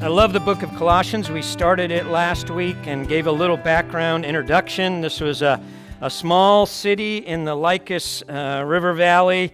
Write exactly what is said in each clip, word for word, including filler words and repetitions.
I love the book of Colossians. We started it last week and gave a little background introduction. This was a, a small city in the Lycus uh, River Valley.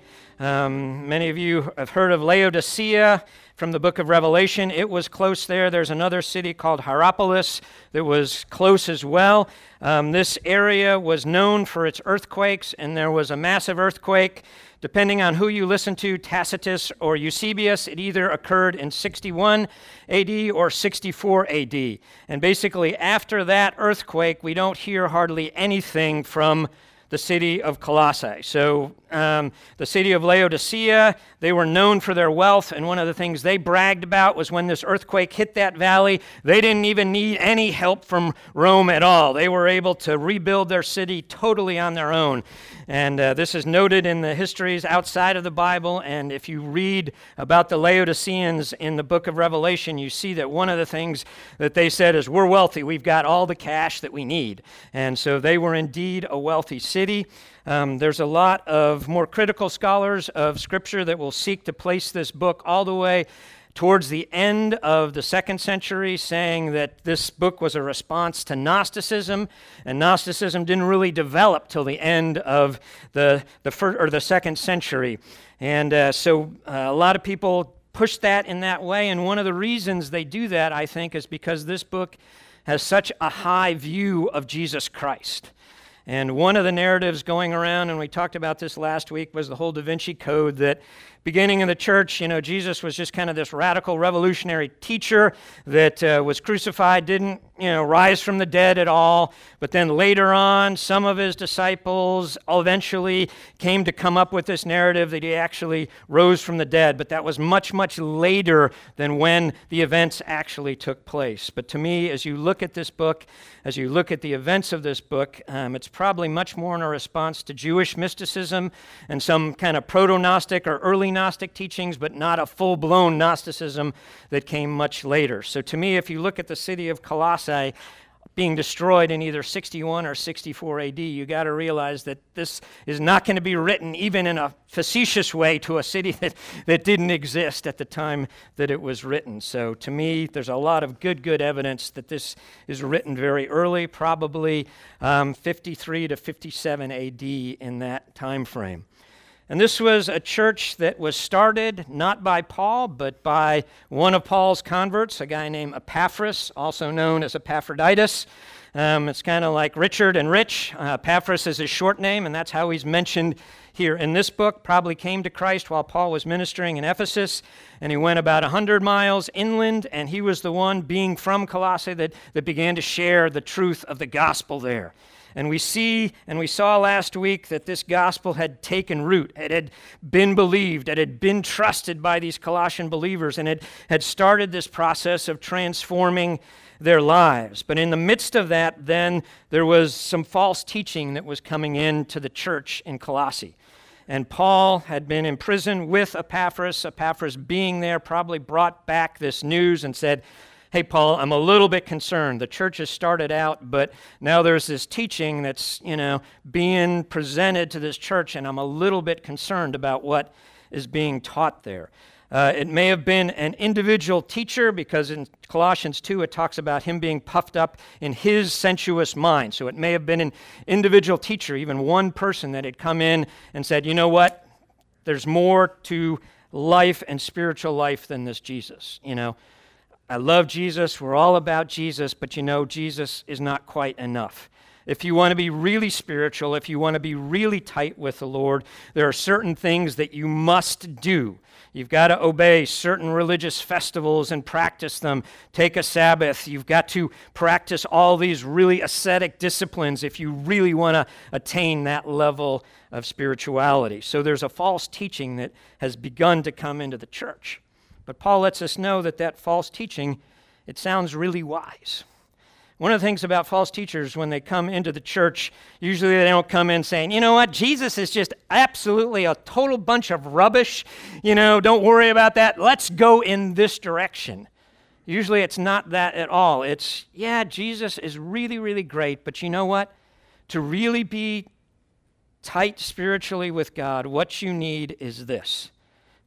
Um, many of you have heard of Laodicea from the book of Revelation. It was close there. There's another city called Hierapolis that was close as well. Um, this area was known for its earthquakes, and there was a massive earthquake. Depending on who you listen to, Tacitus or Eusebius, it either occurred in sixty-one A D or sixty-four A D. And basically, after that earthquake, we don't hear hardly anything from the city of Colossae. So um, the city of Laodicea, they were known for their wealth, and one of the things they bragged about was when this earthquake hit that valley, they didn't even need any help from Rome at all. They were able to rebuild their city totally on their own. And uh, this is noted in the histories outside of the Bible, and if you read about the Laodiceans in the book of Revelation, you see that one of the things that they said is, we're wealthy, we've got all the cash that we need. And so they were indeed a wealthy city. Um, there's a lot of more critical scholars of Scripture that will seek to place this book all the way towards the end of the second century, saying that this book was a response to Gnosticism, and Gnosticism didn't really develop till the end of the the first or the second century. And uh, so uh, a lot of people push that in that way, and one of the reasons they do that, I think, is because this book has such a high view of Jesus Christ. And one of the narratives going around, and we talked about this last week, was the whole Da Vinci Code, that beginning in the church, you know, Jesus was just kind of this radical revolutionary teacher that uh, was crucified, didn't, you know, rise from the dead at all. But then later on, some of his disciples eventually came to come up with this narrative that he actually rose from the dead. But that was much, much later than when the events actually took place. But to me, as you look at this book, as you look at the events of this book, um, it's probably much more in a response to Jewish mysticism and some kind of proto-Gnostic or early Gnostic teachings, but not a full-blown Gnosticism that came much later. So to me, if you look at the city of Colossae being destroyed in either sixty-one or sixty-four A D, you got to realize that this is not going to be written even in a facetious way to a city that, that didn't exist at the time that it was written. So to me, there's a lot of good, good evidence that this is written very early, probably um, fifty-three to fifty-seven A D in that time frame. And this was a church that was started not by Paul, but by one of Paul's converts, a guy named Epaphras, also known as Epaphroditus. Um, it's kind of like Richard and Rich. Uh, Epaphras is his short name, and that's how he's mentioned here in this book. Probably came to Christ while Paul was ministering in Ephesus, and he went about one hundred miles inland, and he was the one, being from Colossae, that, that began to share the truth of the gospel there. And we see, and we saw last week, that this gospel had taken root. It had been believed. It had been trusted by these Colossian believers, and it had started this process of transforming their lives. But in the midst of that, then, there was some false teaching that was coming into the church in Colossae. And Paul had been in prison with Epaphras. Epaphras, being there, probably brought back this news and said, hey, Paul, I'm a little bit concerned. The church has started out, but now there's this teaching that's, you know, being presented to this church, and I'm a little bit concerned about what is being taught there. Uh, it may have been an individual teacher, because in Colossians two, it talks about him being puffed up in his sensuous mind. So it may have been an individual teacher, even one person that had come in and said, you know what, there's more to life and spiritual life than this Jesus, you know. I love Jesus, we're all about Jesus, but you know, Jesus is not quite enough. If you want to be really spiritual, if you want to be really tight with the Lord, there are certain things that you must do. You've got to obey certain religious festivals and practice them. Take a Sabbath. You've got to practice all these really ascetic disciplines if you really want to attain that level of spirituality. So there's a false teaching that has begun to come into the church. But Paul lets us know that that false teaching, it sounds really wise. One of the things about false teachers, when they come into the church, usually they don't come in saying, you know what, Jesus is just absolutely a total bunch of rubbish. You know, don't worry about that. Let's go in this direction. Usually it's not that at all. It's, yeah, Jesus is really, really great, but you know what? To really be tight spiritually with God, what you need is this.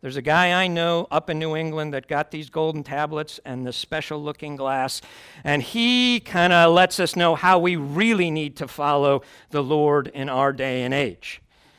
There's a guy I know up in New England that got these golden tablets and this special looking glass, and he kind of lets us know how we really need to follow the Lord in our day and age.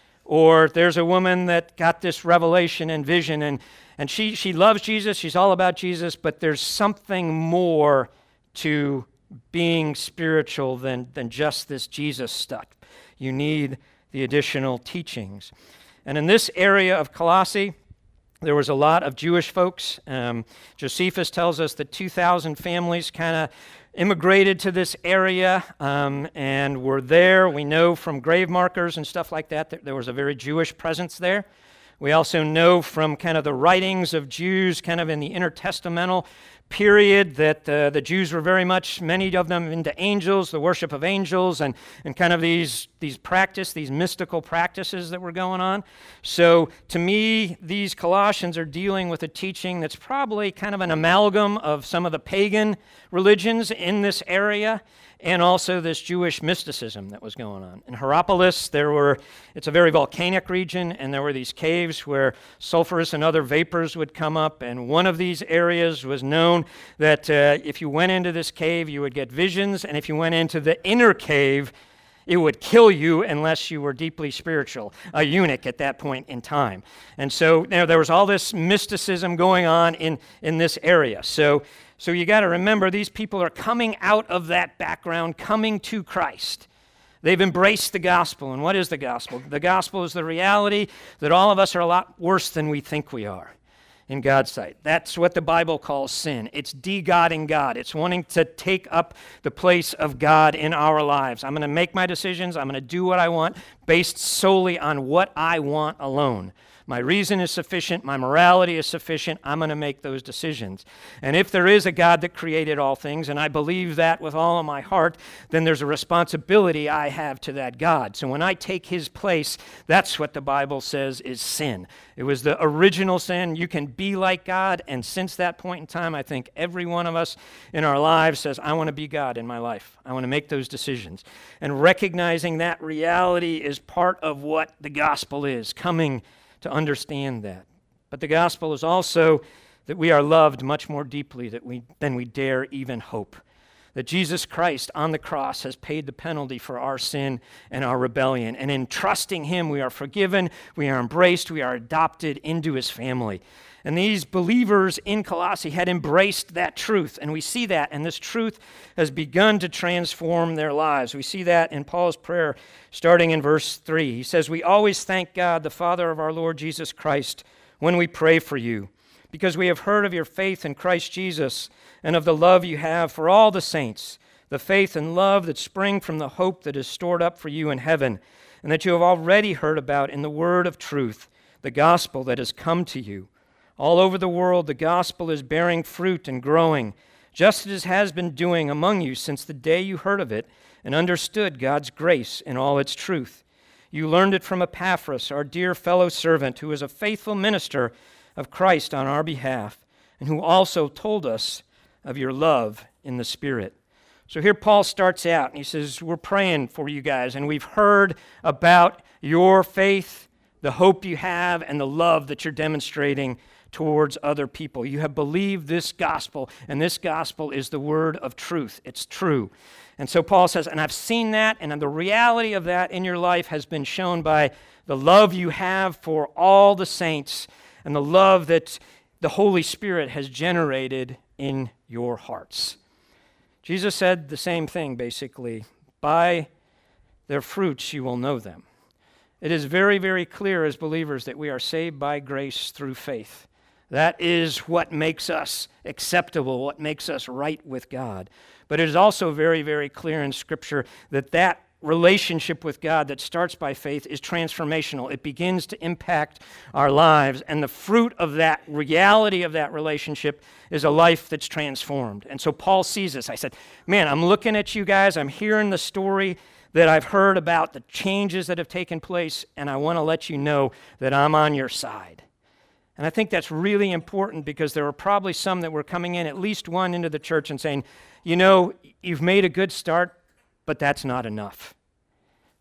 Or there's a woman that got this revelation and vision, and, and she, she loves Jesus, she's all about Jesus, but there's something more to being spiritual than, than just this Jesus stuff. You need the additional teachings. And in this area of Colossae, there was a lot of Jewish folks. Um, Josephus tells us that two thousand families kind of immigrated to this area um, and were there. We know from grave markers and stuff like that that there was a very Jewish presence there. We also know from kind of the writings of Jews kind of in the intertestamental period that uh, the Jews were very much, many of them, into angels, the worship of angels, and, and kind of these, these practice, these mystical practices that were going on. So to me, these Colossians are dealing with a teaching that's probably kind of an amalgam of some of the pagan religions in this area, and also this Jewish mysticism that was going on. In Hierapolis, there were, it's a very volcanic region, and there were these caves where sulfurous and other vapors would come up, and one of these areas was known that uh, if you went into this cave, you would get visions, and if you went into the inner cave, it would kill you unless you were deeply spiritual, a eunuch at that point in time. And so you know, there was all this mysticism going on in, in this area. So, so you got to remember, these people are coming out of that background, coming to Christ. They've embraced the gospel. And what is the gospel? The gospel is the reality that all of us are a lot worse than we think we are in God's sight. That's what the Bible calls sin. It's de-godding God. It's wanting to take up the place of God in our lives. I'm going to make my decisions. I'm going to do what I want based solely on what I want alone. My reason is sufficient. My morality is sufficient. I'm going to make those decisions. And if there is a God that created all things, and I believe that with all of my heart, then there's a responsibility I have to that God. So when I take his place, that's what the Bible says is sin. It was the original sin. You can be like God, and since that point in time, I think every one of us in our lives says, I want to be God in my life. I want to make those decisions. And recognizing that reality is part of what the gospel is, coming to understand that. But the gospel is also that we are loved much more deeply that we, than we dare even hope. That Jesus Christ on the cross has paid the penalty for our sin and our rebellion. And in trusting him, we are forgiven, we are embraced, we are adopted into his family. And these believers in Colossae had embraced that truth, and we see that, and this truth has begun to transform their lives. We see that in Paul's prayer starting in verse three. He says, "We always thank God, the Father of our Lord Jesus Christ, when we pray for you, because we have heard of your faith in Christ Jesus and of the love you have for all the saints, the faith and love that spring from the hope that is stored up for you in heaven, and that you have already heard about in the word of truth, the gospel that has come to you. All over the world, the gospel is bearing fruit and growing, just as it has been doing among you since the day you heard of it and understood God's grace in all its truth. You learned it from Epaphras, our dear fellow servant, who is a faithful minister of Christ on our behalf, and who also told us of your love in the Spirit." So here Paul starts out, and he says, we're praying for you guys, and we've heard about your faith, the hope you have, and the love that you're demonstrating towards other people. You have believed this gospel, and this gospel is the word of truth. It's true. And so Paul says, and I've seen that, and the reality of that in your life has been shown by the love you have for all the saints and the love that the Holy Spirit has generated in your hearts. Jesus said the same thing, basically. By their fruits you will know them. It is very, very clear as believers that we are saved by grace through faith. That is what makes us acceptable, what makes us right with God. But it is also very, very clear in Scripture that that relationship with God that starts by faith is transformational. It begins to impact our lives, and the fruit of that reality of that relationship is a life that's transformed. And so Paul sees this. I said, man, I'm looking at you guys, I'm hearing the story that I've heard about, the changes that have taken place, and I want to let you know that I'm on your side. And I think that's really important because there were probably some that were coming in, at least one into the church and saying, you know, you've made a good start, but that's not enough.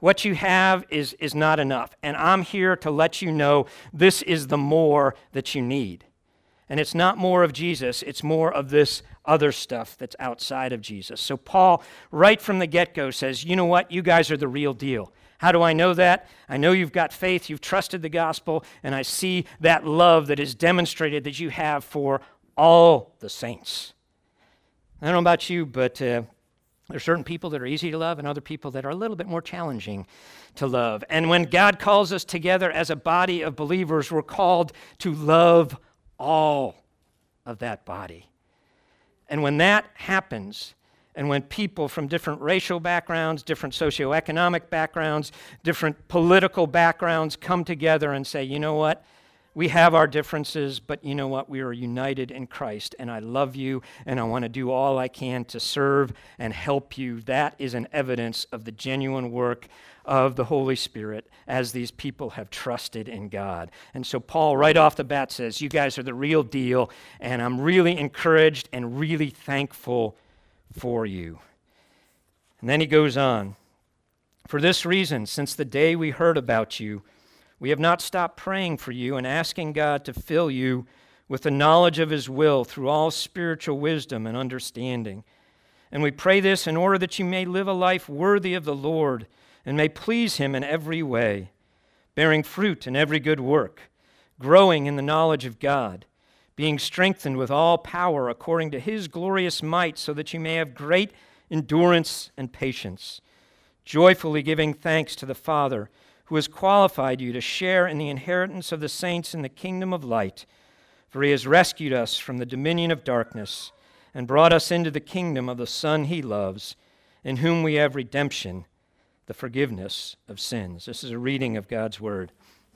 what you have is, is not enough. And I'm here to let you know this is the more that you need. And it's not more of Jesus, it's more of this other stuff that's outside of Jesus. So Paul, right from the get-go, says, you know what? You guys are the real deal. How do I know that? I know you've got faith, you've trusted the gospel, and I see that love that is demonstrated that you have for all the saints. I don't know about you, but uh, there are certain people that are easy to love and other people that are a little bit more challenging to love. And when God calls us together as a body of believers, we're called to love all of that body. And when that happens, and when people from different racial backgrounds, different socioeconomic backgrounds, different political backgrounds come together and say, you know what? We have our differences, but you know what? We are united in Christ, and I love you, and I want to do all I can to serve and help you. That is an evidence of the genuine work of the Holy Spirit as these people have trusted in God. And so Paul, right off the bat, says, you guys are the real deal, and I'm really encouraged and really thankful for you. And then he goes on, for this reason, since the day we heard about you, we have not stopped praying for you and asking God to fill you with the knowledge of his will through all spiritual wisdom and understanding. And we pray this in order that you may live a life worthy of the Lord and may please him in every way, bearing fruit in every good work, growing in the knowledge of God, being strengthened with all power according to his glorious might, so that you may have great endurance and patience, joyfully giving thanks to the Father, who has qualified you to share in the inheritance of the saints in the kingdom of light. For he has rescued us from the dominion of darkness and brought us into the kingdom of the Son he loves, in whom we have redemption, the forgiveness of sins. This is a reading of God's word.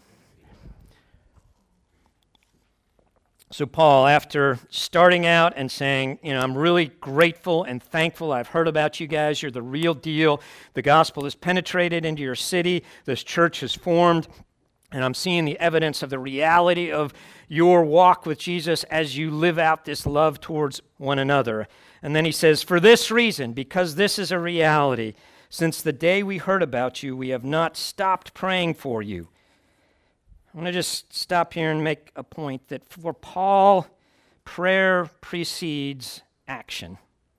So Paul, after starting out and saying, you know, I'm really grateful and thankful. I've heard about you guys. You're the real deal. The gospel has penetrated into your city. This church has formed. And I'm seeing the evidence of the reality of your walk with Jesus as you live out this love towards one another. And then he says, for this reason, because this is a reality, since the day we heard about you, we have not stopped praying for you. I want to just stop here and make a point that for Paul, prayer precedes action.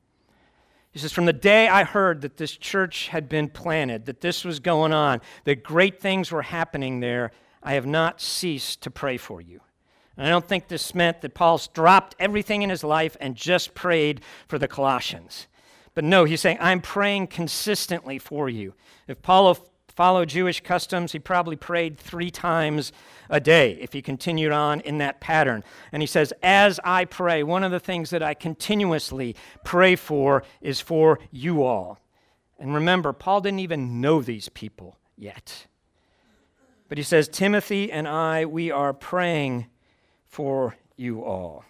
He says, from the day I heard that this church had been planted, that this was going on, that great things were happening there, I have not ceased to pray for you. And I don't think this meant that Paul's dropped everything in his life and just prayed for the Colossians. But no, he's saying, I'm praying consistently for you. If Paul followed Jewish customs, he probably prayed three times a day if he continued on in that pattern. And he says, as I pray, one of the things that I continuously pray for is for you all. And remember, Paul didn't even know these people yet. But he says, Timothy and I, we are praying for you all.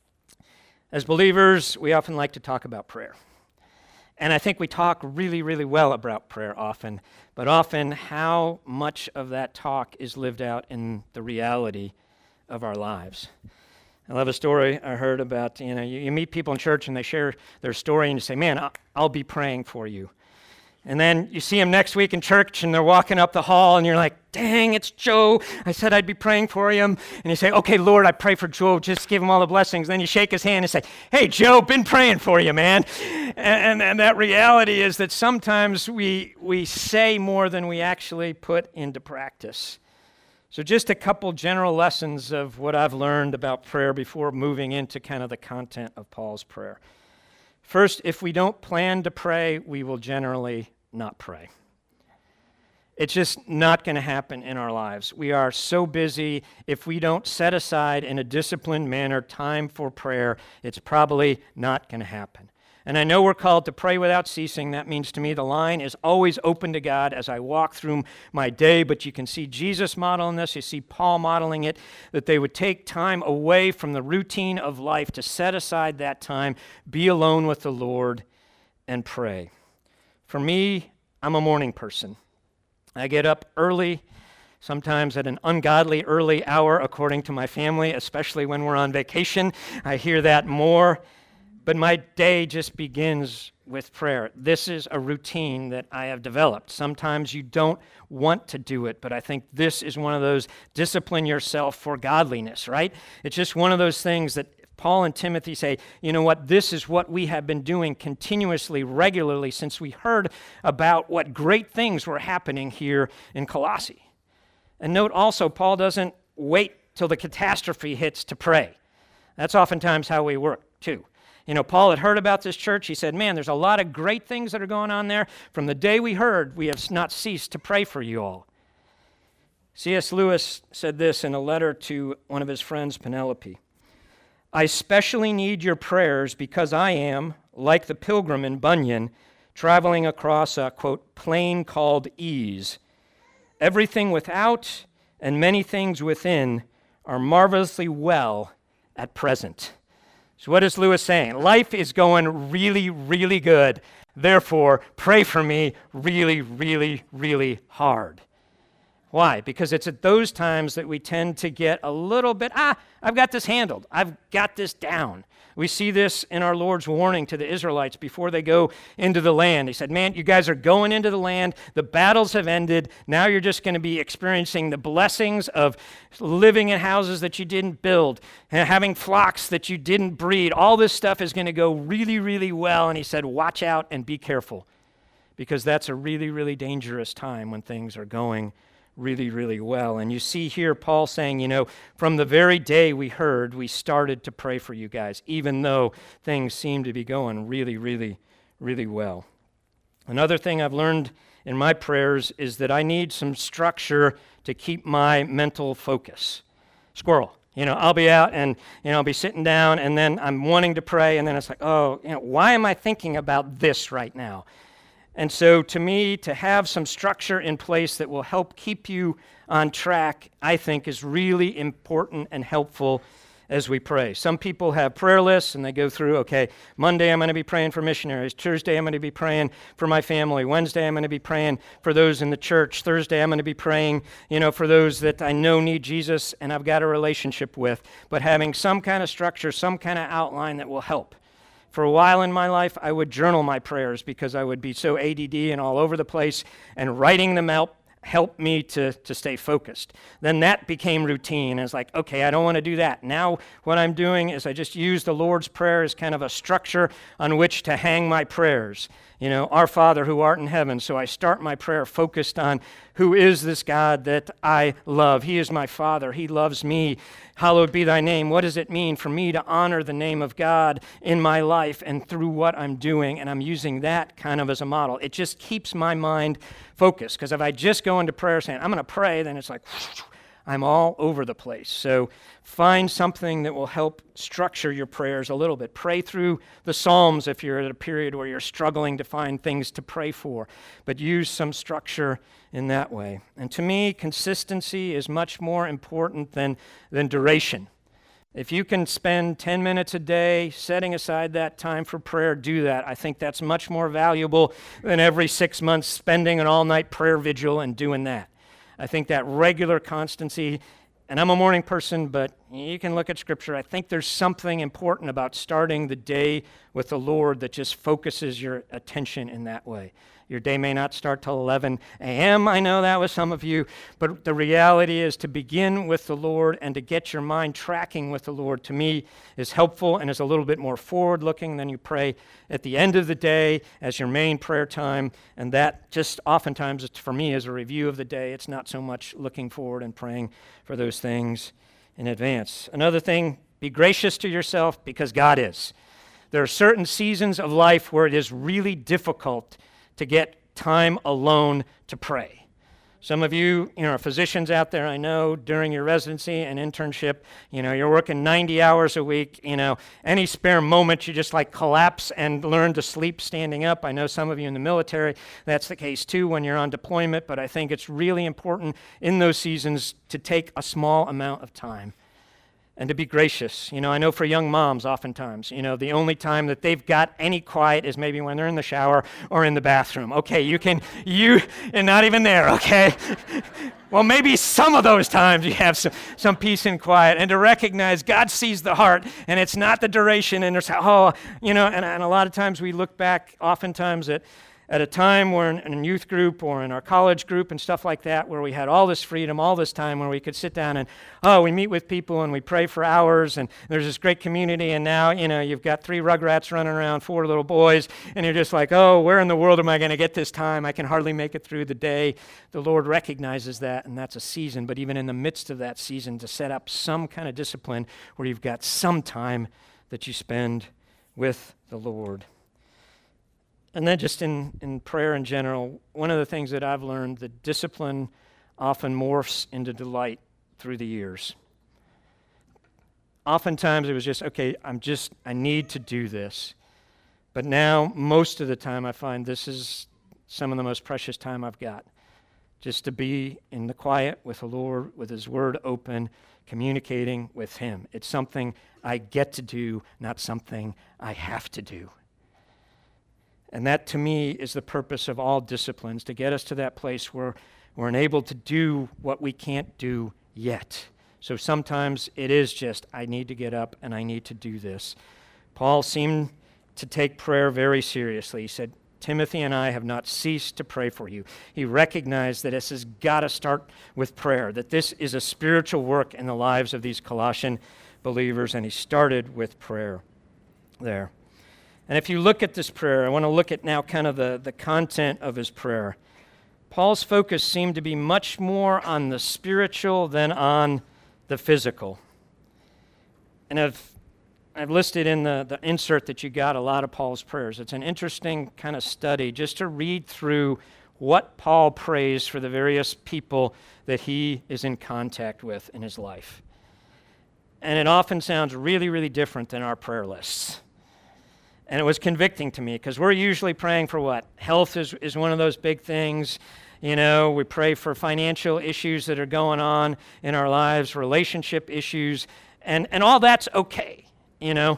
As believers, we often like to talk about prayer. And I think we talk really, really well about prayer often, but often how much of that talk is lived out in the reality of our lives. I love a story I heard about, you know, you, you meet people in church and they share their story and you say, man, I'll, I'll be praying for you. And then you see them next week in church and they're walking up the hall and you're like, dang, it's Joe. I said I'd be praying for him. And you say, okay, Lord, I pray for Joe. Just give him all the blessings. And then you shake his hand and say, hey, Joe, been praying for you, man. And, and, and that reality is that sometimes we, we say more than we actually put into practice. So just a couple general lessons of what I've learned about prayer before moving into kind of the content of Paul's prayer. First, if we don't plan to pray, we will generally not pray. It's just not going to happen in our lives. We are so busy. If we don't set aside in a disciplined manner time for prayer, it's probably not going to happen. And I know we're called to pray without ceasing. That means to me the line is always open to God as I walk through my day, but you can see Jesus modeling this. You see Paul modeling it, that they would take time away from the routine of life to set aside that time, be alone with the Lord, and pray. For me, I'm a morning person. I get up early, sometimes at an ungodly early hour, according to my family, especially when we're on vacation. I hear that more. But my day just begins with prayer. This is a routine that I have developed. Sometimes you don't want to do it, but I think this is one of those discipline yourself for godliness, right? It's just one of those things that Paul and Timothy say, you know what, this is what we have been doing continuously, regularly, since we heard about what great things were happening here in Colossae. And note also, Paul doesn't wait till the catastrophe hits to pray. That's oftentimes how we work, too. You know, Paul had heard about this church. He said, man, there's a lot of great things that are going on there. From the day we heard, we have not ceased to pray for you all. C S Lewis said this in a letter to one of his friends, Penelope. I especially need your prayers because I am, like the pilgrim in Bunyan, traveling across a, quote, plain called ease. Everything without and many things within are marvelously well at present. So what is Lewis saying? Life is going really, really good. Therefore, pray for me really, really, really hard. Why? Because it's at those times that we tend to get a little bit, ah, I've got this handled. I've got this down. We see this in our Lord's warning to the Israelites before they go into the land. He said, man, you guys are going into the land. The battles have ended. Now you're just going to be experiencing the blessings of living in houses that you didn't build, and having flocks that you didn't breed. All this stuff is going to go really, really well. And he said, watch out and be careful, because that's a really, really dangerous time when things are going really, really well. And you see here Paul saying, you know, from the very day we heard, we started to pray for you guys, even though things seem to be going really, really, really well. Another thing I've learned in my prayers is that I need some structure to keep my mental focus. Squirrel. You know, I'll be out and, you know, I'll be sitting down and then I'm wanting to pray and then it's like, oh, you know, why am I thinking about this right now? And so to me, to have some structure in place that will help keep you on track, I think is really important and helpful as we pray. Some people have prayer lists and they go through, okay, Monday I'm going to be praying for missionaries. Tuesday I'm going to be praying for my family. Wednesday I'm going to be praying for those in the church. Thursday I'm going to be praying, you know, for those that I know need Jesus and I've got a relationship with. But having some kind of structure, some kind of outline that will help. For a while in my life, I would journal my prayers because I would be so A D D and all over the place, and writing them out helped me to, to stay focused. Then that became routine. It's like, okay, I don't want to do that. Now what I'm doing is I just use the Lord's Prayer as kind of a structure on which to hang my prayers. You know, our Father who art in heaven. So I start my prayer focused on who is this God that I love. He is my Father. He loves me. Hallowed be thy name. What does it mean for me to honor the name of God in my life and through what I'm doing? And I'm using that kind of as a model. It just keeps my mind focused. Because if I just go into prayer saying, I'm going to pray, then it's like, I'm all over the place. So find something that will help structure your prayers a little bit. Pray through the Psalms if you're at a period where you're struggling to find things to pray for, but use some structure in that way. And to me, consistency is much more important than, than duration. If you can spend ten minutes a day setting aside that time for prayer, do that. I think that's much more valuable than every six months spending an all-night prayer vigil and doing that. I think that regular constancy, and I'm a morning person, but you can look at Scripture. I think there's something important about starting the day with the Lord that just focuses your attention in that way. Your day may not start till eleven a.m. I know that was some of you, but the reality is to begin with the Lord and to get your mind tracking with the Lord, to me, is helpful and is a little bit more forward-looking than you pray at the end of the day as your main prayer time, and that just oftentimes, for me, is a review of the day. It's not so much looking forward and praying for those things in advance. Another thing, be gracious to yourself because God is. There are certain seasons of life where it is really difficult to get time alone to pray. Some of you, you know, are physicians out there, I know, during your residency and internship, you know, you're working ninety hours a week, you know, any spare moment you just like collapse and learn to sleep standing up. I know some of you in the military, that's the case too when you're on deployment, but I think it's really important in those seasons to take a small amount of time. and to be gracious. You know, I know for young moms oftentimes, you know, the only time that they've got any quiet is maybe when they're in the shower or in the bathroom. Okay, you can, you, and not even there, okay? Well, maybe some of those times you have some, some peace and quiet, and to recognize God sees the heart, and it's not the duration, and there's, oh, you know, and, and a lot of times we look back oftentimes at At a time where in, in a youth group or in our college group and stuff like that, where we had all this freedom, all this time, where we could sit down and, oh, we meet with people and we pray for hours, and there's this great community, and now, you know, you've got three rugrats running around, four little boys, and you're just like, oh, where in the world am I going to get this time? I can hardly make it through the day. The Lord recognizes that, and that's a season, but even in the midst of that season, to set up some kind of discipline where you've got some time that you spend with the Lord. And then just in, in prayer in general, one of the things that I've learned, that discipline often morphs into delight through the years. Oftentimes it was just, okay, I'm just, I need to do this. But now, most of the time, I find this is some of the most precious time I've got. Just to be in the quiet with the Lord, with His Word open, communicating with Him. It's something I get to do, not something I have to do. And that, to me, is the purpose of all disciplines, to get us to that place where we're enabled to do what we can't do yet. So sometimes it is just, I need to get up and I need to do this. Paul seemed to take prayer very seriously. He said, Timothy and I have not ceased to pray for you. He recognized that this has got to start with prayer, that this is a spiritual work in the lives of these Colossian believers, and he started with prayer there. And if you look at this prayer, I want to look at now kind of the, the content of his prayer. Paul's focus seemed to be much more on the spiritual than on the physical. And I've, I've listed in the, the insert that you got a lot of Paul's prayers. It's an interesting kind of study just to read through what Paul prays for the various people that he is in contact with in his life. And it often sounds really, really different than our prayer lists. And it was convicting to me because we're usually praying for what? Health is, is one of those big things. You know, we pray for financial issues that are going on in our lives, relationship issues, and, and all that's okay, you know.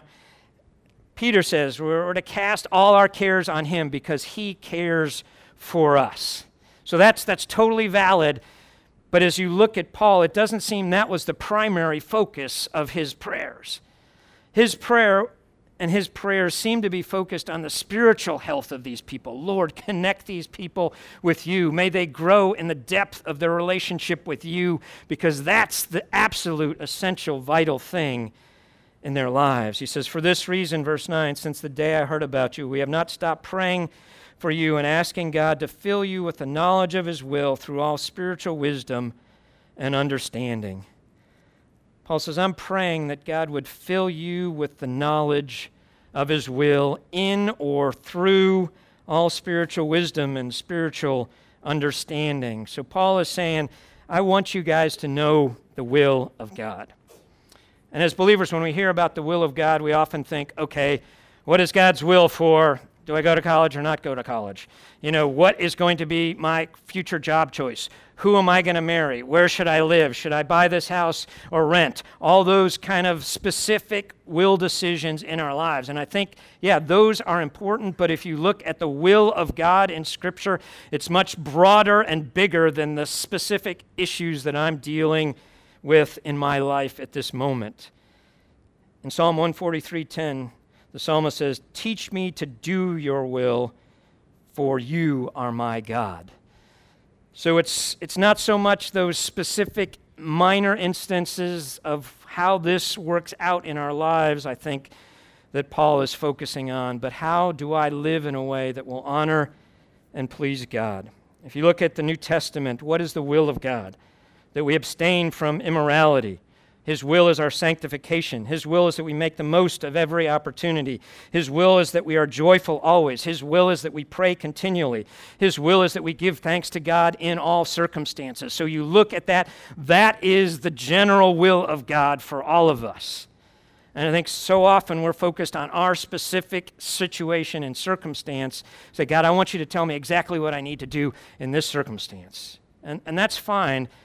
Peter says we're, we're to cast all our cares on him because he cares for us. So that's that's totally valid. But as you look at Paul, it doesn't seem that was the primary focus of his prayers. His prayer And his prayers seem to be focused on the spiritual health of these people. Lord, connect these people with you. May they grow in the depth of their relationship with you, because that's the absolute, essential, vital thing in their lives. He says, for this reason, verse nine, since the day I heard about you, we have not stopped praying for you and asking God to fill you with the knowledge of his will through all spiritual wisdom and understanding. Paul says, I'm praying that God would fill you with the knowledge of his will in or through all spiritual wisdom and spiritual understanding. So Paul is saying, I want you guys to know the will of God. And as believers, when we hear about the will of God, we often think, okay, what is God's will for? Do I go to college or not go to college? You know, what is going to be my future job choice? Who am I going to marry? Where should I live? Should I buy this house or rent? All those kind of specific will decisions in our lives. And I think, yeah, those are important, but if you look at the will of God in Scripture, it's much broader and bigger than the specific issues that I'm dealing with in my life at this moment. In Psalm one forty-three ten, the psalmist says, teach me to do your will, for you are my God. So it's it's not so much those specific minor instances of how this works out in our lives, I think, that Paul is focusing on, but how do I live in a way that will honor and please God? If you look at the New Testament, what is the will of God? That we abstain from immorality. His will is our sanctification. His will is that we make the most of every opportunity. His will is that we are joyful always. His will is that we pray continually. His will is that we give thanks to God in all circumstances. So you look at that, that is the general will of God for all of us. And I think so often we're focused on our specific situation and circumstance. Say, God, I want you to tell me exactly what I need to do in this circumstance. And, and that's fine.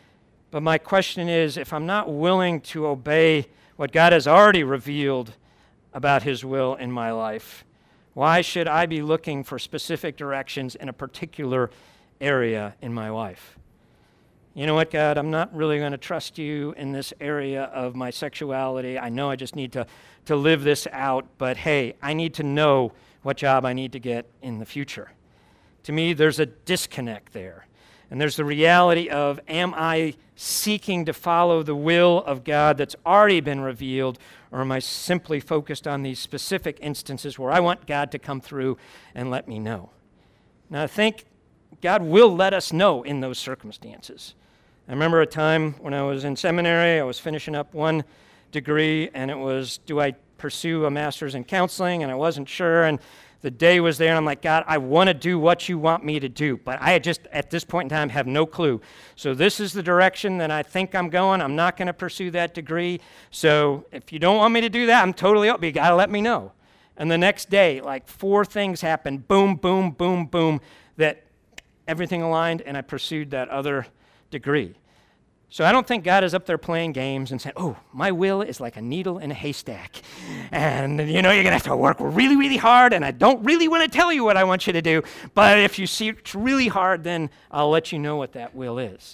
But my question is, if I'm not willing to obey what God has already revealed about his will in my life, why should I be looking for specific directions in a particular area in my life? You know what, God, I'm not really going to trust you in this area of my sexuality. I know I just need to, to live this out, but hey, I need to know what job I need to get in the future. To me, there's a disconnect there. And there's the reality of, am I seeking to follow the will of God that's already been revealed, or am I simply focused on these specific instances where I want God to come through and let me know? Now, I think God will let us know in those circumstances. I remember a time when I was in seminary, I was finishing up one degree, and it was, do I pursue a master's in counseling? And I wasn't sure, and the day was there, and I'm like, God, I want to do what you want me to do, but I just, at this point in time, have no clue. So this is the direction that I think I'm going. I'm not going to pursue that degree. So if you don't want me to do that, I'm totally up. But you got to let me know. And the next day, like four things happened, boom, boom, boom, boom, that everything aligned, and I pursued that other degree. So I don't think God is up there playing games and saying, oh, my will is like a needle in a haystack. And, you know, you're going to have to work really, really hard, and I don't really want to tell you what I want you to do, but if you seek really hard, then I'll let you know what that will is.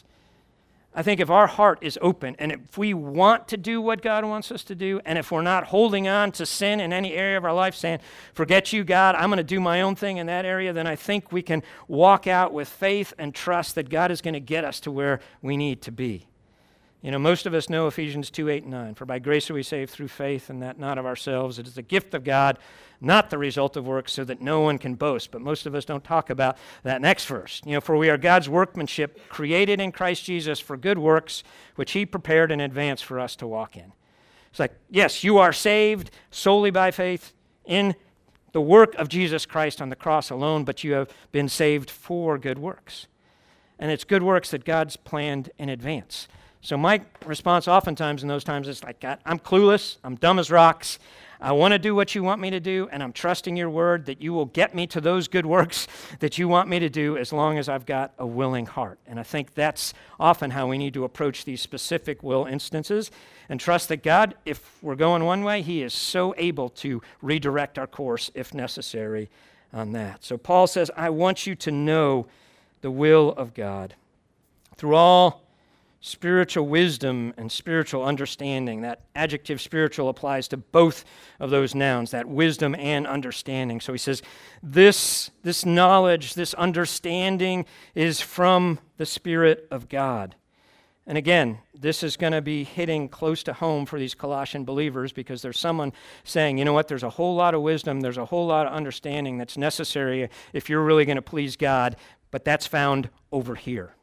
I think if our heart is open, and if we want to do what God wants us to do, and if we're not holding on to sin in any area of our life, saying, forget you, God, I'm going to do my own thing in that area, then I think we can walk out with faith and trust that God is going to get us to where we need to be. You know, most of us know Ephesians two, eight, and nine. For by grace are we saved through faith, and that not of ourselves. It is the gift of God, not the result of works, so that no one can boast. But most of us don't talk about that next verse. You know, for we are God's workmanship, created in Christ Jesus for good works, which he prepared in advance for us to walk in. It's like, yes, you are saved solely by faith in the work of Jesus Christ on the cross alone, but you have been saved for good works. And it's good works that God's planned in advance. So my response oftentimes in those times is like, God, I'm clueless, I'm dumb as rocks, I want to do what you want me to do, and I'm trusting your word that you will get me to those good works that you want me to do as long as I've got a willing heart. And I think that's often how we need to approach these specific will instances and trust that God, if we're going one way, he is so able to redirect our course if necessary on that. So Paul says, I want you to know the will of God. Through all spiritual wisdom and spiritual understanding. That adjective spiritual applies to both of those nouns, that wisdom and understanding. So he says, this, this knowledge, this understanding is from the Spirit of God. And again, this is going to be hitting close to home for these Colossian believers because there's someone saying, you know what, there's a whole lot of wisdom, there's a whole lot of understanding that's necessary if you're really going to please God, but that's found over here.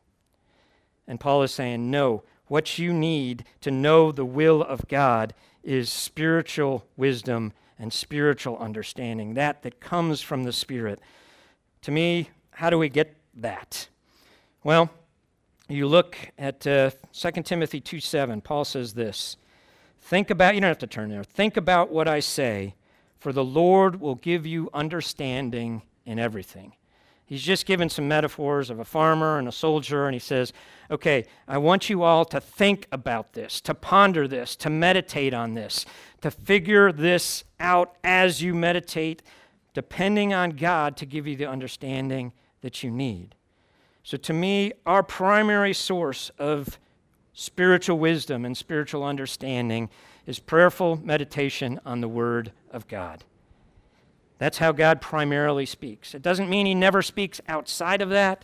And Paul is saying, no, what you need to know the will of God is spiritual wisdom and spiritual understanding, that that comes from the Spirit. To me, how do we get that? Well, you look at uh, Second Timothy two seven. Paul says this, think about, you don't have to turn there, think about what I say, for the Lord will give you understanding in everything. He's just given some metaphors of a farmer and a soldier, and he says, okay, I want you all to think about this, to ponder this, to meditate on this, to figure this out as you meditate, depending on God to give you the understanding that you need. So to me, our primary source of spiritual wisdom and spiritual understanding is prayerful meditation on the Word of God. That's how God primarily speaks. It doesn't mean he never speaks outside of that.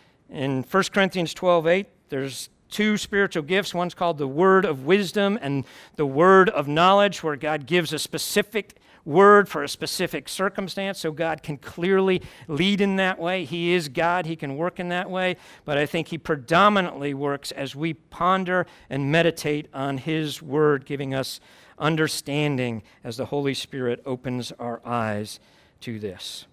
In First Corinthians twelve eight, there's two spiritual gifts. One's called the word of wisdom and the word of knowledge, where God gives a specific word for a specific circumstance, so God can clearly lead in that way. He is God. He can work in that way. But I think he predominantly works as we ponder and meditate on his word, giving us understanding as the Holy Spirit opens our eyes to this.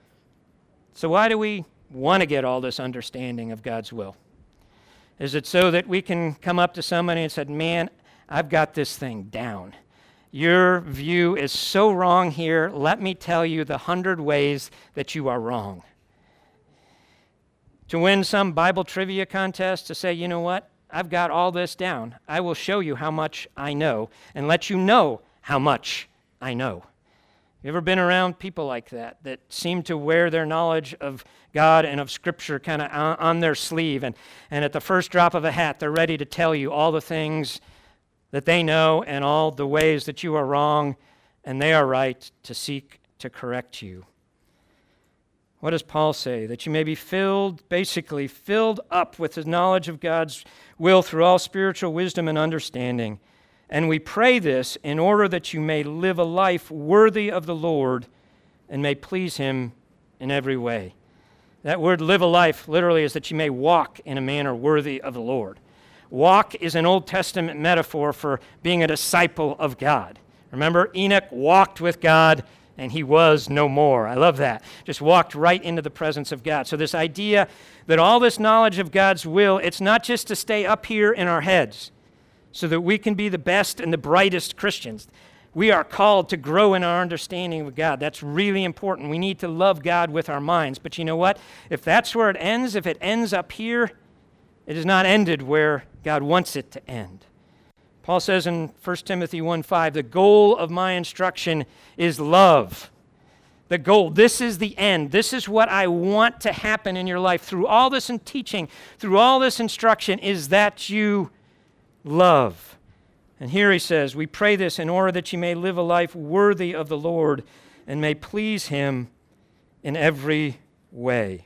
So why do we want to get all this understanding of God's will? Is it so that we can come up to somebody and say, man, I've got this thing down. Your view is so wrong here. Let me tell you the hundred ways that you are wrong. To win some Bible trivia contest, to say, you know what? I've got all this down. I will show you how much I know and let you know how much I know. You ever been around people like that, that seem to wear their knowledge of God and of Scripture kind of on, on their sleeve, and, and at the first drop of a hat, they're ready to tell you all the things that they know and all the ways that you are wrong and they are right, to seek to correct you. What does Paul say? That you may be filled, basically filled up with the knowledge of God's will through all spiritual wisdom and understanding. And we pray this in order that you may live a life worthy of the Lord and may please Him in every way. That word live a life literally is that you may walk in a manner worthy of the Lord. Walk is an Old Testament metaphor for being a disciple of God. Remember, Enoch walked with God and he was no more. I love that. Just walked right into the presence of God. So this idea that all this knowledge of God's will, it's not just to stay up here in our heads so that we can be the best and the brightest Christians. We are called to grow in our understanding of God. That's really important. We need to love God with our minds. But you know what? If that's where it ends, if it ends up here, it is not ended where God wants it to end. Paul says in First Timothy one five, the goal of my instruction is love. The goal, this is the end. This is what I want to happen in your life through all this in teaching, through all this instruction, is that you love. And here he says, we pray this in order that you may live a life worthy of the Lord and may please Him in every way.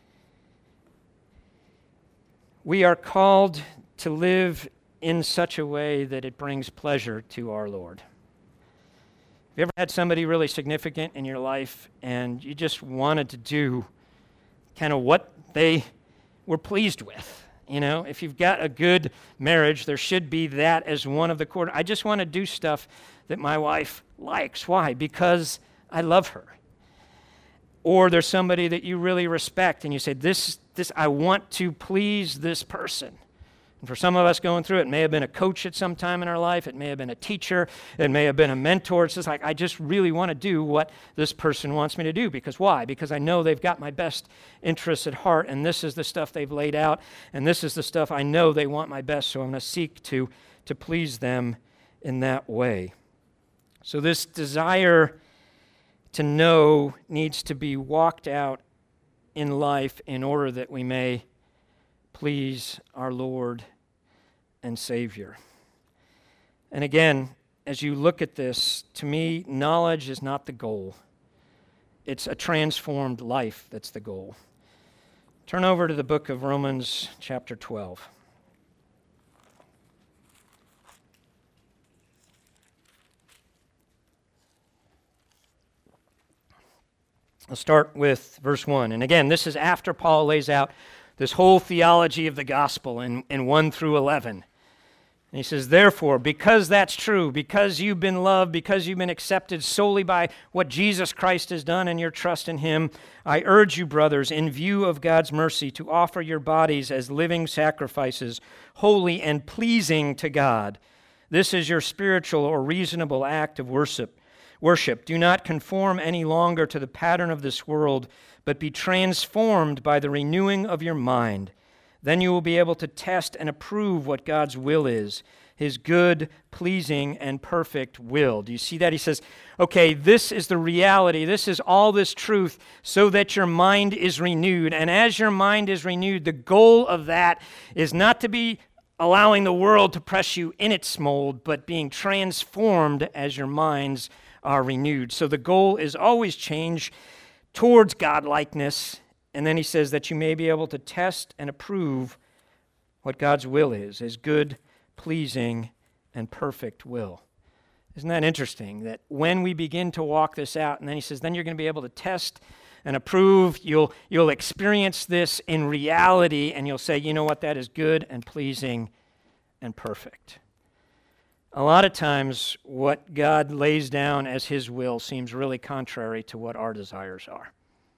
We are called to live in such a way that it brings pleasure to our Lord. Have you ever had somebody really significant in your life and you just wanted to do kind of what they were pleased with? You know, if you've got a good marriage, there should be that as one of the core. I just want to do stuff that my wife likes. Why? Because I love her. Or there's somebody that you really respect and you say, this, this, I want to please this person. And for some of us going through it, it may have been a coach at some time in our life. It may have been a teacher. It may have been a mentor. It's just like, I just really want to do what this person wants me to do. Because why? Because I know they've got my best interests at heart, and this is the stuff they've laid out, and this is the stuff I know they want my best, so I'm going to seek to, to please them in that way. So this desire to know needs to be walked out in life in order that we may please our Lord and Savior. And again, as you look at this, to me, knowledge is not the goal. It's a transformed life that's the goal. Turn over to the book of Romans, chapter twelve. I'll start with verse one. And again, this is after Paul lays out this whole theology of the gospel in, in one through eleven. And he says, therefore, because that's true, because you've been loved, because you've been accepted solely by what Jesus Christ has done and your trust in Him, I urge you, brothers, in view of God's mercy, to offer your bodies as living sacrifices, holy and pleasing to God. This is your spiritual or reasonable act of worship. Worship. Do not conform any longer to the pattern of this world, but be transformed by the renewing of your mind. Then you will be able to test and approve what God's will is, His good, pleasing, and perfect will. Do you see that? He says, okay, this is the reality. This is all this truth so that your mind is renewed. And as your mind is renewed, the goal of that is not to be allowing the world to press you in its mold, but being transformed as your minds are renewed. So the goal is always change towards God-likeness. And then he says that you may be able to test and approve what God's will is, His good, pleasing, and perfect will. Isn't that interesting? That when we begin to walk this out, and then he says, then you're going to be able to test and approve. You'll, you'll experience this in reality, and you'll say, you know what, that is good and pleasing and perfect. A lot of times, what God lays down as His will seems really contrary to what our desires are.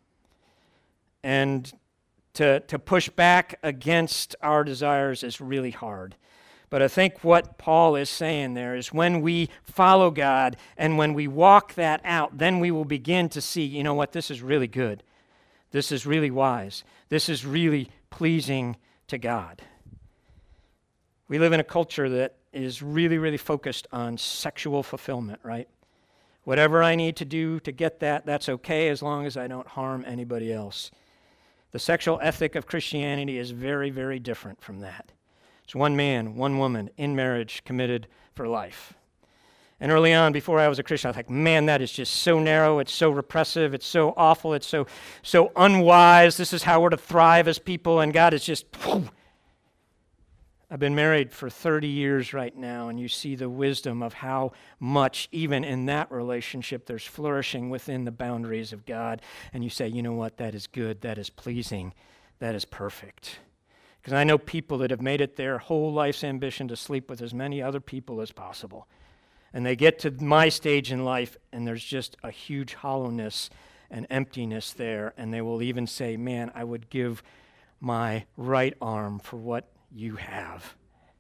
And to, to push back against our desires is really hard. But I think what Paul is saying there is when we follow God and when we walk that out, then we will begin to see, you know what, this is really good. This is really wise. This is really pleasing to God. We live in a culture that is really, really focused on sexual fulfillment, right? Whatever I need to do to get that, that's okay as long as I don't harm anybody else. The sexual ethic of Christianity is very, very different from that. It's one man, one woman, in marriage, committed for life. And early on, before I was a Christian, I was like, man, that is just so narrow, it's so repressive, it's so awful, it's so so unwise, this is how we're to thrive as people, and God is just, whew. I've been married for thirty years right now, and you see the wisdom of how much, even in that relationship, there's flourishing within the boundaries of God. And you say, you know what, that is good, that is pleasing, that is perfect. Because I know people that have made it their whole life's ambition to sleep with as many other people as possible. And they get to my stage in life, and there's just a huge hollowness and emptiness there. And they will even say, man, I would give my right arm for what you have.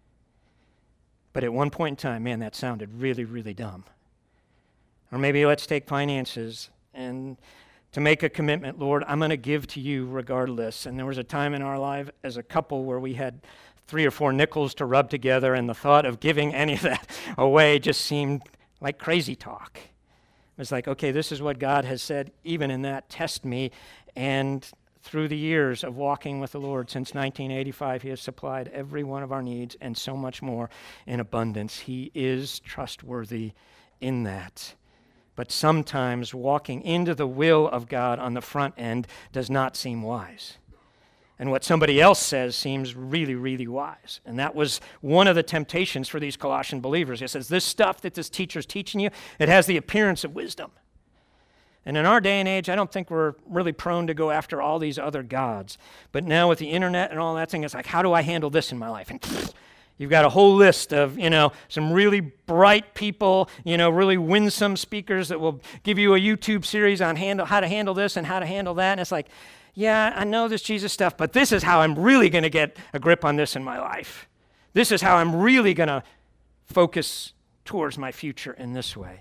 But at one point in time, man, that sounded really, really dumb. Or maybe let's take finances and to make a commitment, Lord, I'm going to give to you regardless. And there was a time in our life as a couple where we had three or four nickels to rub together, and the thought of giving any of that away just seemed like crazy talk. It was like, okay, this is what God has said, even in that, test me. And through the years of walking with the Lord since nineteen eighty-five, He has supplied every one of our needs and so much more in abundance. He is trustworthy in that. But sometimes walking into the will of God on the front end does not seem wise. And what somebody else says seems really, really wise. And that was one of the temptations for these Colossian believers. It says, this stuff that this teacher's teaching you, it has the appearance of wisdom. And in our day and age, I don't think we're really prone to go after all these other gods. But now with the internet and all that thing, it's like, how do I handle this in my life? And pfft, you've got a whole list of, you know, some really bright people, you know, really winsome speakers that will give you a YouTube series on handle, how to handle this and how to handle that. And it's like, yeah, I know this Jesus stuff, but this is how I'm really going to get a grip on this in my life. This is how I'm really going to focus towards my future in this way.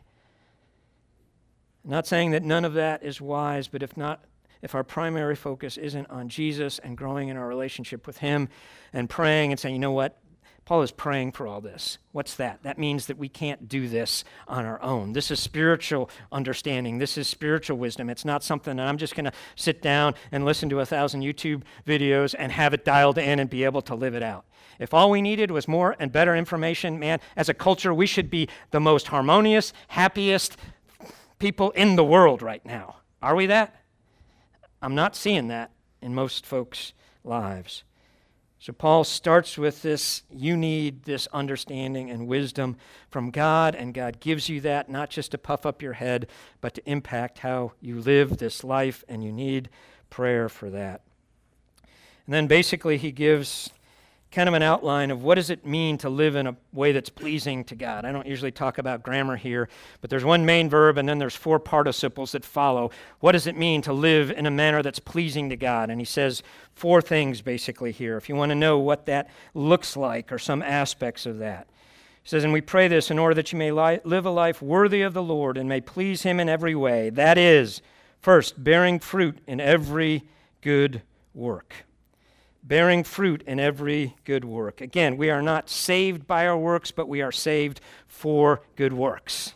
I'm not saying that none of that is wise, but if not, if our primary focus isn't on Jesus and growing in our relationship with Him and praying and saying, you know what, Paul is praying for all this. What's that? That means that we can't do this on our own. This is spiritual understanding. This is spiritual wisdom. It's not something that I'm just going to sit down and listen to a thousand YouTube videos and have it dialed in and be able to live it out. If all we needed was more and better information, man, as a culture, we should be the most harmonious, happiest people in the world right now. Are we that? I'm not seeing that in most folks' lives. So Paul starts with this, you need this understanding and wisdom from God, and God gives you that not just to puff up your head, but to impact how you live this life, and you need prayer for that. And then basically he gives kind of an outline of what does it mean to live in a way that's pleasing to God. I don't usually talk about grammar here, but there's one main verb and then there's four participles that follow. What does it mean to live in a manner that's pleasing to God? And he says four things basically here, if you want to know what that looks like or some aspects of that. He says, and we pray this in order that you may li- live a life worthy of the Lord and may please Him in every way. That is, first, bearing fruit in every good work. Bearing fruit in every good work. Again, we are not saved by our works, but we are saved for good works.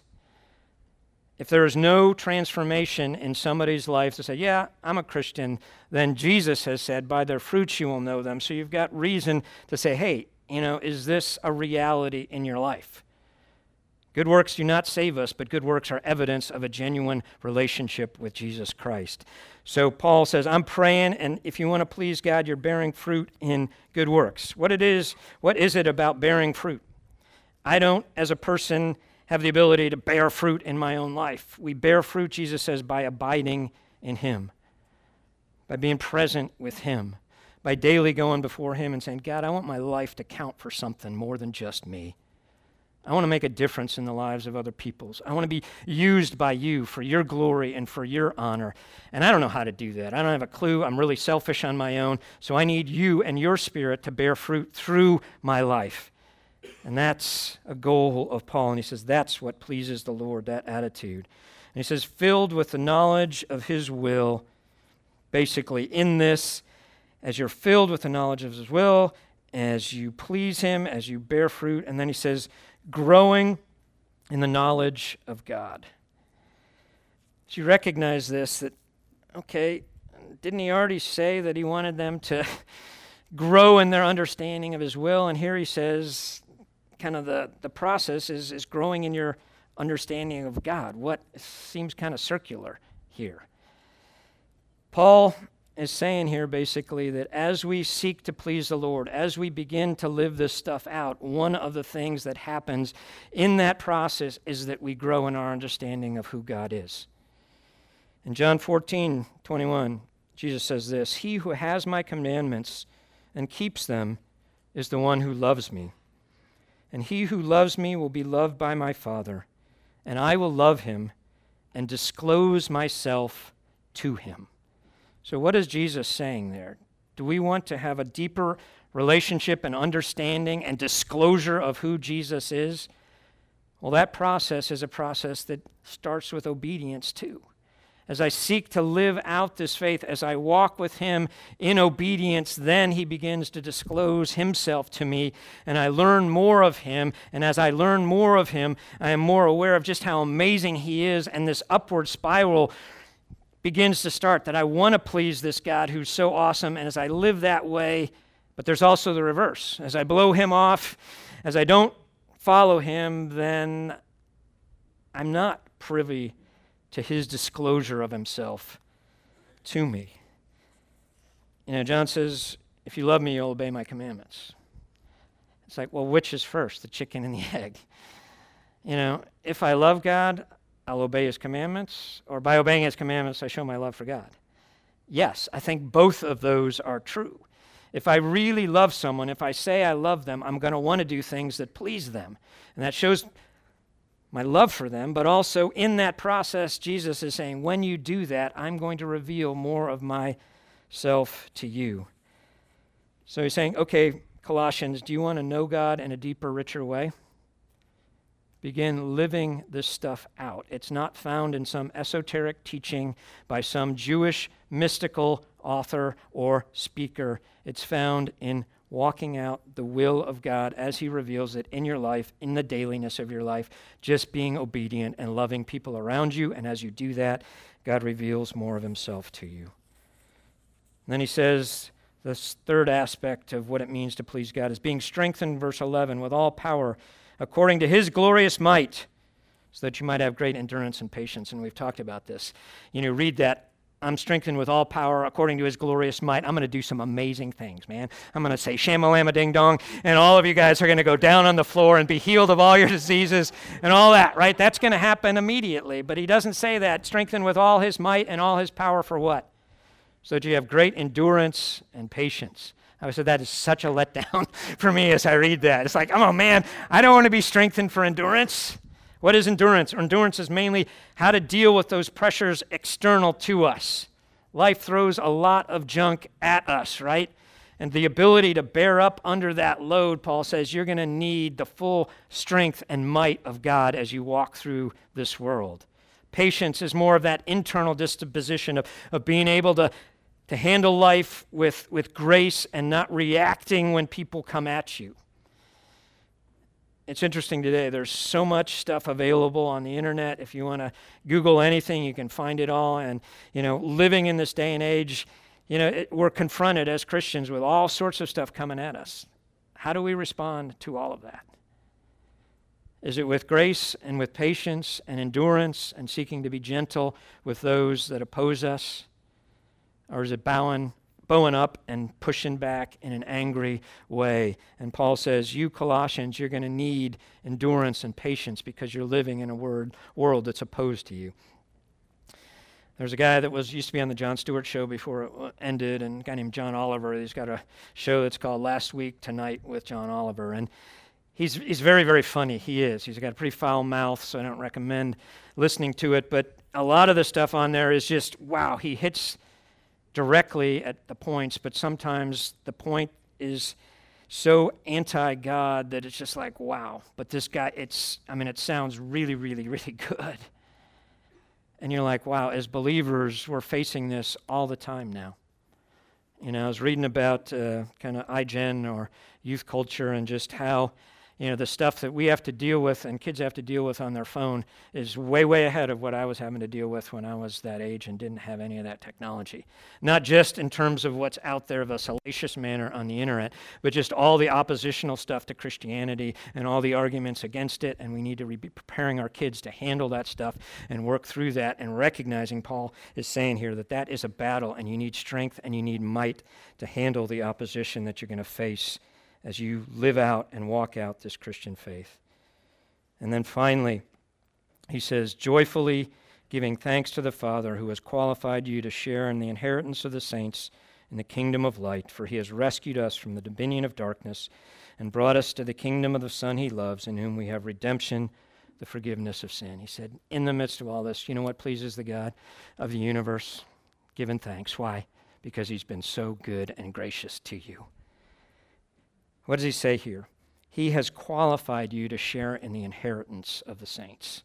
If there is no transformation in somebody's life to say, yeah, I'm a Christian, then Jesus has said, by their fruits you will know them. So you've got reason to say, hey, you know, is this a reality in your life? Good works do not save us, but good works are evidence of a genuine relationship with Jesus Christ. So Paul says, I'm praying, and if you want to please God, you're bearing fruit in good works. What it is, what is it about bearing fruit? I don't, as a person, have the ability to bear fruit in my own life. We bear fruit, Jesus says, by abiding in Him, by being present with Him, by daily going before Him and saying, God, I want my life to count for something more than just me. I want to make a difference in the lives of other people's. I want to be used by you for your glory and for your honor. And I don't know how to do that. I don't have a clue. I'm really selfish on my own. So I need you and your Spirit to bear fruit through my life. And that's a goal of Paul. And he says that's what pleases the Lord, that attitude. And he says, filled with the knowledge of His will, basically in this, as you're filled with the knowledge of His will, as you please him, as you bear fruit. And then he says, growing in the knowledge of God. So you recognize this, that, okay, didn't he already say that he wanted them to grow in their understanding of his will? And here he says, kind of the, the process is, is growing in your understanding of God. What seems kind of circular here. Paul is saying here basically that as we seek to please the Lord, as we begin to live this stuff out, one of the things that happens in that process is that we grow in our understanding of who God is. In John fourteen twenty-one, Jesus says this, "He who has my commandments and keeps them is the one who loves me. And he who loves me will be loved by my Father, and I will love him and disclose myself to him." So what is Jesus saying there? Do we want to have a deeper relationship and understanding and disclosure of who Jesus is? Well, that process is a process that starts with obedience too. As I seek to live out this faith, as I walk with him in obedience, then he begins to disclose himself to me, and I learn more of him. And as I learn more of him, I am more aware of just how amazing he is, and this upward spiral begins to start, that I want to please this God who's so awesome, and as I live that way, but there's also the reverse. As I blow him off, as I don't follow him, then I'm not privy to his disclosure of himself to me. You know, John says, if you love me, you'll obey my commandments. It's like, well, which is first, the chicken and the egg? You know, if I love God, I'll obey his commandments, or by obeying his commandments, I show my love for God. Yes, I think both of those are true. If I really love someone, if I say I love them, I'm going to want to do things that please them. And that shows my love for them, but also in that process, Jesus is saying, when you do that, I'm going to reveal more of myself to you. So he's saying, okay, Colossians, do you want to know God in a deeper, richer way? Begin living this stuff out. It's not found in some esoteric teaching by some Jewish mystical author or speaker. It's found in walking out the will of God as he reveals it in your life, in the dailiness of your life, just being obedient and loving people around you. And as you do that, God reveals more of himself to you. And then he says, this third aspect of what it means to please God is being strengthened, verse eleven, with all power according to his glorious might, so that you might have great endurance and patience. And we've talked about this. You know, read that. I'm strengthened with all power according to his glorious might. I'm going to do some amazing things, man. I'm going to say shamalama ding dong, and all of you guys are going to go down on the floor and be healed of all your diseases and all that, right? That's going to happen immediately. But he doesn't say that. Strengthened with all his might and all his power for what? So that you have great endurance and patience. I said that is such a letdown for me as I read that. It's like, oh man, I don't want to be strengthened for endurance. What is endurance? Endurance is mainly how to deal with those pressures external to us. Life throws a lot of junk at us, right? And the ability to bear up under that load, Paul says, you're going to need the full strength and might of God as you walk through this world. Patience is more of that internal disposition of, of being able to to handle life with, with grace and not reacting when people come at you. It's interesting today. There's so much stuff available on the internet. If you want to Google anything, you can find it all. And, you know, living in this day and age, you know, it, we're confronted as Christians with all sorts of stuff coming at us. How do we respond to all of that? Is it with grace and with patience and endurance and seeking to be gentle with those that oppose us? Or is it bowing, bowing up and pushing back in an angry way? And Paul says, you Colossians, you're going to need endurance and patience because you're living in a word, world that's opposed to you. There's a guy that was used to be on the Jon Stewart show before it ended, and a guy named John Oliver. He's got a show that's called Last Week Tonight with John Oliver. And he's he's very, very funny. He is. He's got a pretty foul mouth, so I don't recommend listening to it. But a lot of the stuff on there is just, wow, he hits directly at the points, but sometimes the point is so anti-God that it's just like, wow. But this guy, it's, I mean, it sounds really, really, really good. And you're like, wow, as believers, we're facing this all the time now. You know, I was reading about uh, kind of iGen or youth culture and just how, you know, the stuff that we have to deal with and kids have to deal with on their phone is way, way ahead of what I was having to deal with when I was that age and didn't have any of that technology. Not just in terms of what's out there of a salacious manner on the internet, but just all the oppositional stuff to Christianity and all the arguments against it, and we need to be preparing our kids to handle that stuff and work through that, and recognizing, Paul is saying here, that that is a battle, and you need strength and you need might to handle the opposition that you're going to face as you live out and walk out this Christian faith. And then finally, he says, joyfully giving thanks to the Father who has qualified you to share in the inheritance of the saints in the kingdom of light, for he has rescued us from the dominion of darkness and brought us to the kingdom of the Son he loves, in whom we have redemption, the forgiveness of sin. He said, in the midst of all this, you know what pleases the God of the universe? Giving thanks. Why? Because he's been so good and gracious to you. What does he say here? He has qualified you to share in the inheritance of the saints.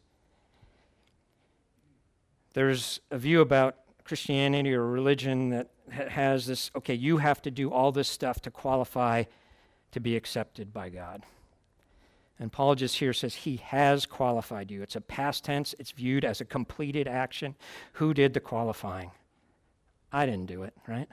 There's a view about Christianity or religion that ha- has this, okay, you have to do all this stuff to qualify to be accepted by God. And Paul just here says he has qualified you. It's a past tense. It's viewed as a completed action. Who did the qualifying? I didn't do it, right?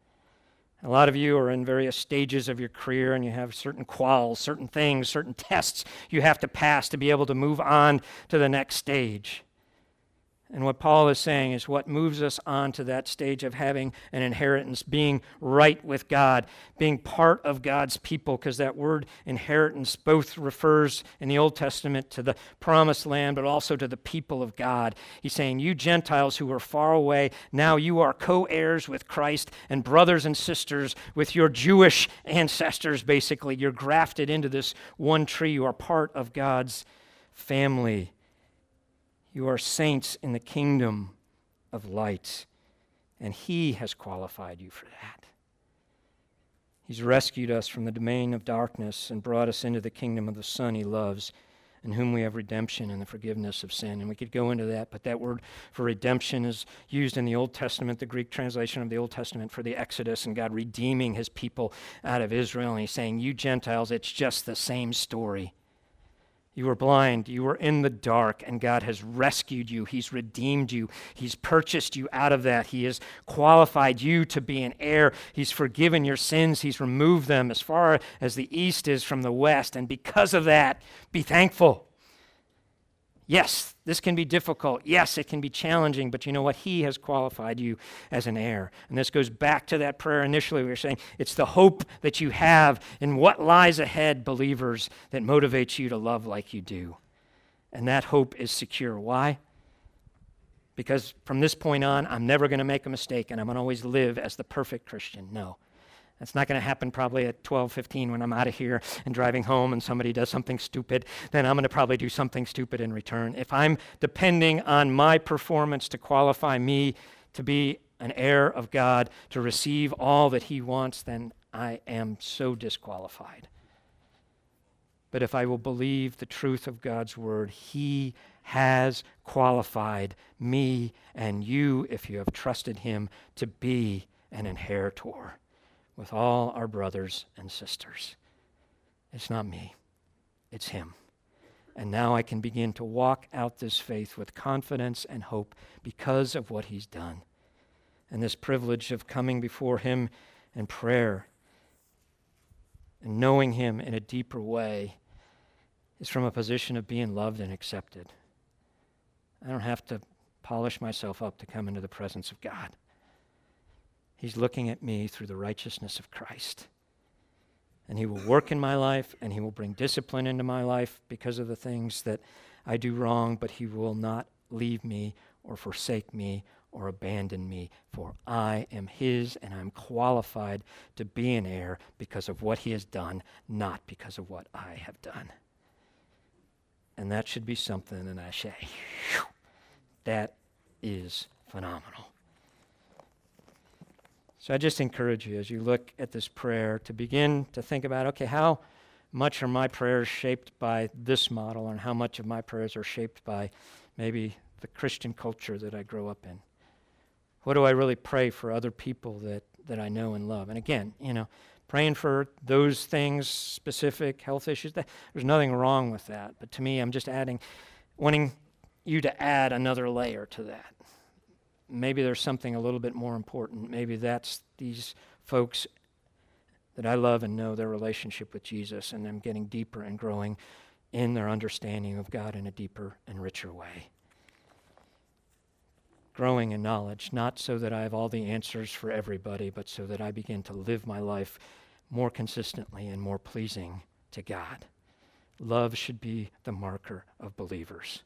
A lot of you are in various stages of your career and you have certain quals, certain things, certain tests you have to pass to be able to move on to the next stage. And what Paul is saying is what moves us on to that stage of having an inheritance, being right with God, being part of God's people, because that word inheritance both refers in the Old Testament to the promised land, but also to the people of God. He's saying, you Gentiles who were far away, now you are co-heirs with Christ and brothers and sisters with your Jewish ancestors, basically. You're grafted into this one tree. You are part of God's family. You are saints in the kingdom of light, and he has qualified you for that. He's rescued us from the domain of darkness and brought us into the kingdom of the Son he loves, in whom we have redemption and the forgiveness of sin. And we could go into that, but that word for redemption is used in the Old Testament, the Greek translation of the Old Testament, for the Exodus and God redeeming his people out of Israel. And he's saying, you Gentiles, it's just the same story. You were blind, you were in the dark, and God has rescued you. He's redeemed you. He's purchased you out of that. He has qualified you to be an heir. He's forgiven your sins. He's removed them as far as the east is from the west. And because of that, be thankful. Yes, this can be difficult. Yes, it can be challenging, but you know what? He has qualified you as an heir. And this goes back to that prayer initially. We were saying it's the hope that you have in what lies ahead, believers, that motivates you to love like you do. And that hope is secure. Why? Because from this point on, I'm never going to make a mistake and I'm going to always live as the perfect Christian. No. That's not going to happen probably at twelve fifteen when I'm out of here and driving home and somebody does something stupid. Then I'm going to probably do something stupid in return. If I'm depending on my performance to qualify me to be an heir of God, to receive all that he wants, then I am so disqualified. But if I will believe the truth of God's word, he has qualified me and you, if you have trusted him, to be an inheritor with all our brothers and sisters. It's not me, it's him. And now I can begin to walk out this faith with confidence and hope because of what he's done. And this privilege of coming before him in prayer and knowing him in a deeper way is from a position of being loved and accepted. I don't have to polish myself up to come into the presence of God. He's looking at me through the righteousness of Christ. And he will work in my life, and he will bring discipline into my life because of the things that I do wrong, but he will not leave me or forsake me or abandon me, for I am his, and I'm qualified to be an heir because of what he has done, not because of what I have done. And that should be something, and I say, whew, that is phenomenal. So I just encourage you as you look at this prayer to begin to think about, okay, how much are my prayers shaped by this model, and how much of my prayers are shaped by maybe the Christian culture that I grow up in? What do I really pray for other people that that I know and love. And again, you know, praying for those things, specific health issues, that, there's nothing wrong with that. But to me, I'm just adding, wanting you to add another layer to that. Maybe there's something a little bit more important. Maybe that's these folks that I love and know their relationship with Jesus, and them getting deeper and growing in their understanding of God in a deeper and richer way. Growing in knowledge, not so that I have all the answers for everybody, but so that I begin to live my life more consistently and more pleasing to God. Love should be the marker of believers.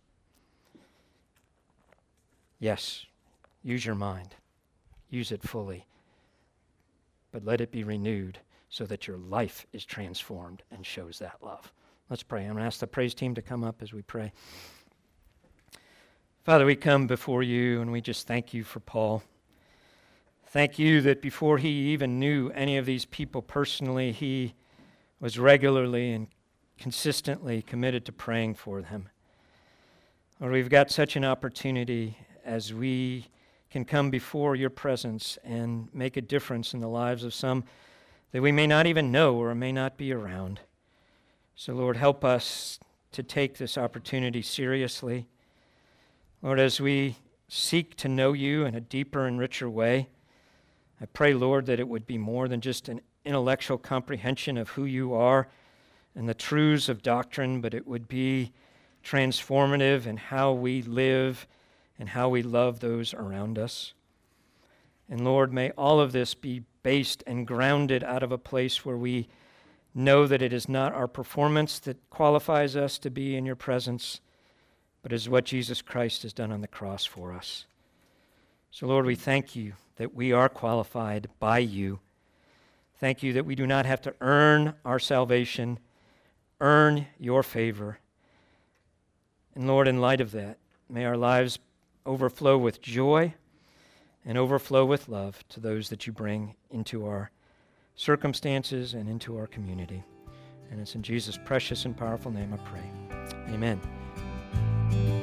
Yes, use your mind. Use it fully. But let it be renewed so that your life is transformed and shows that love. Let's pray. I'm going to ask the praise team to come up as we pray. Father, we come before you and we just thank you for Paul. Thank you that before he even knew any of these people personally, he was regularly and consistently committed to praying for them. Lord, we've got such an opportunity as we can come before your presence and make a difference in the lives of some that we may not even know or may not be around. So, Lord, help us to take this opportunity seriously. Lord, as we seek to know you in a deeper and richer way, I pray, Lord, that it would be more than just an intellectual comprehension of who you are and the truths of doctrine, but it would be transformative in how we live and how we love those around us. And Lord, may all of this be based and grounded out of a place where we know that it is not our performance that qualifies us to be in your presence, but is what Jesus Christ has done on the cross for us. So Lord, we thank you that we are qualified by you. Thank you that we do not have to earn our salvation, earn your favor. And Lord, in light of that, may our lives overflow with joy and overflow with love to those that you bring into our circumstances and into our community. And it's in Jesus' precious and powerful name I pray. Amen.